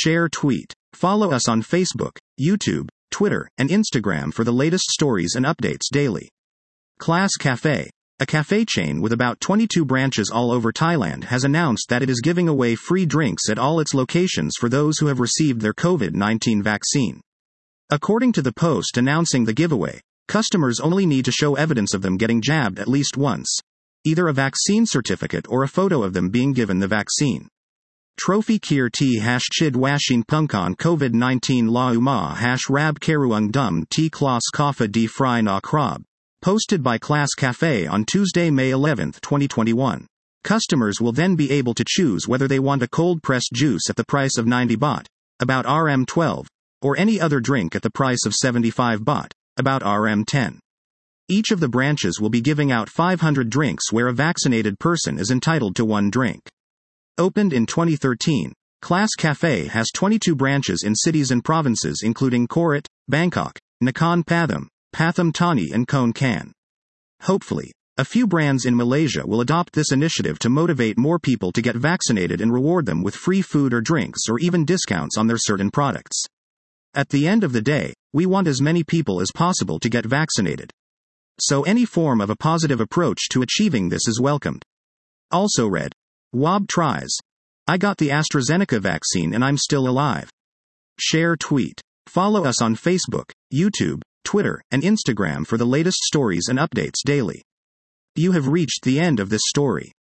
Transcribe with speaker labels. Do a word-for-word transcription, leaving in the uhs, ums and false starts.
Speaker 1: Share tweet. Follow us on Facebook, YouTube, Twitter, and Instagram for the latest stories and updates daily. Class Cafe, a cafe chain with about twenty-two branches all over Thailand, has announced that it is giving away free drinks at all its locations for those who have received their COVID nineteen vaccine. According to the post announcing the giveaway, customers only need to show evidence of them getting jabbed at least once, either a vaccine certificate or a photo of them being given the vaccine. Trophy Kier T hash chid washin punkon COVID nineteen la uma hash rab keruung dum t klas kafa di fry na krab. Posted by Class Cafe on Tuesday, May eleventh, twenty twenty-one. Customers will then be able to choose whether they want a cold-pressed juice at the price of ninety baht, about R M twelve, or any other drink at the price of seventy-five baht, about R M ten. Each of the branches will be giving out five hundred drinks where a vaccinated person is entitled to one drink. Opened in twenty thirteen, Class Cafe has twenty-two branches in cities and provinces including Korat, Bangkok, Nakhon Pathom, Pathum Thani and Khon Kaen. Hopefully, a few brands in Malaysia will adopt this initiative to motivate more people to get vaccinated and reward them with free food or drinks or even discounts on their certain products. At the end of the day, we want as many people as possible to get vaccinated. So any form of a positive approach to achieving this is welcomed. Also read. W A B tries. I got the AstraZeneca vaccine and I'm still alive. Share tweet. Follow us on Facebook, YouTube, Twitter, and Instagram for the latest stories and updates daily. You have reached the end of this story.